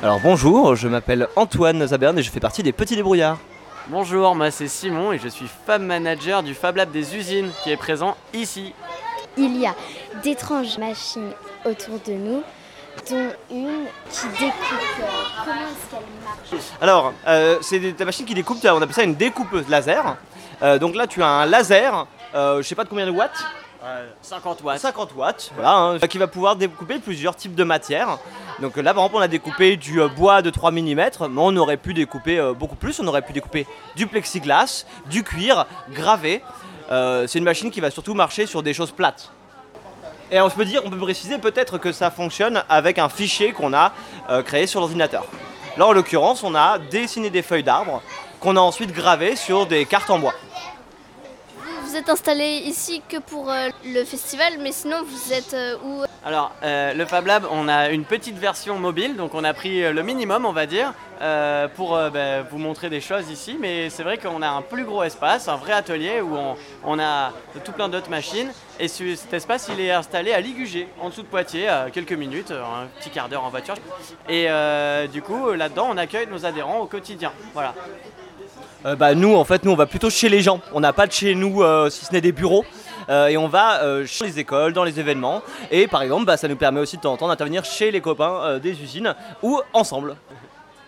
Alors bonjour, je m'appelle Antoine Zaberne et je fais partie des Petits Débrouillards. Bonjour, moi c'est Simon et je suis Fab Manager du Fab Lab des usines qui est présent ici. Il y a d'étranges machines autour de nous, dont une qui découpe. Comment est-ce qu'elle marche? Alors, c'est des machines qui découpent, on appelle ça une découpeuse laser. Donc là, tu as un laser, je sais pas de combien de watts. 50 watts. 50 watts, voilà, qui va pouvoir découper plusieurs types de matières. Donc là, par exemple, on a découpé du bois de 3 mm, mais on aurait pu découper beaucoup plus. On aurait pu découper du plexiglas, du cuir, gravé. C'est une machine qui va surtout marcher sur des choses plates. Et on peut préciser peut-être que ça fonctionne avec un fichier qu'on a créé sur l'ordinateur. Là, en l'occurrence, on a dessiné des feuilles d'arbres qu'on a ensuite gravées sur des cartes en bois. Vous êtes installé ici que pour le festival, mais sinon vous êtes où? Alors, le Fab Lab, on a une petite version mobile, donc on a pris le minimum, on va dire, pour vous montrer des choses ici. Mais c'est vrai qu'on a un plus gros espace, un vrai atelier où on a tout plein d'autres machines. Et cet espace, il est installé à Ligugé, en dessous de Poitiers, à quelques minutes, un petit quart d'heure en voiture. Et du coup, là-dedans, on accueille nos adhérents au quotidien. Voilà. Nous, on va plutôt chez les gens. On n'a pas de chez nous, si ce n'est des bureaux. Et on va chez les écoles, dans les événements. Et par exemple, ça nous permet aussi de temps en temps d'intervenir chez les copains des usines ou ensemble.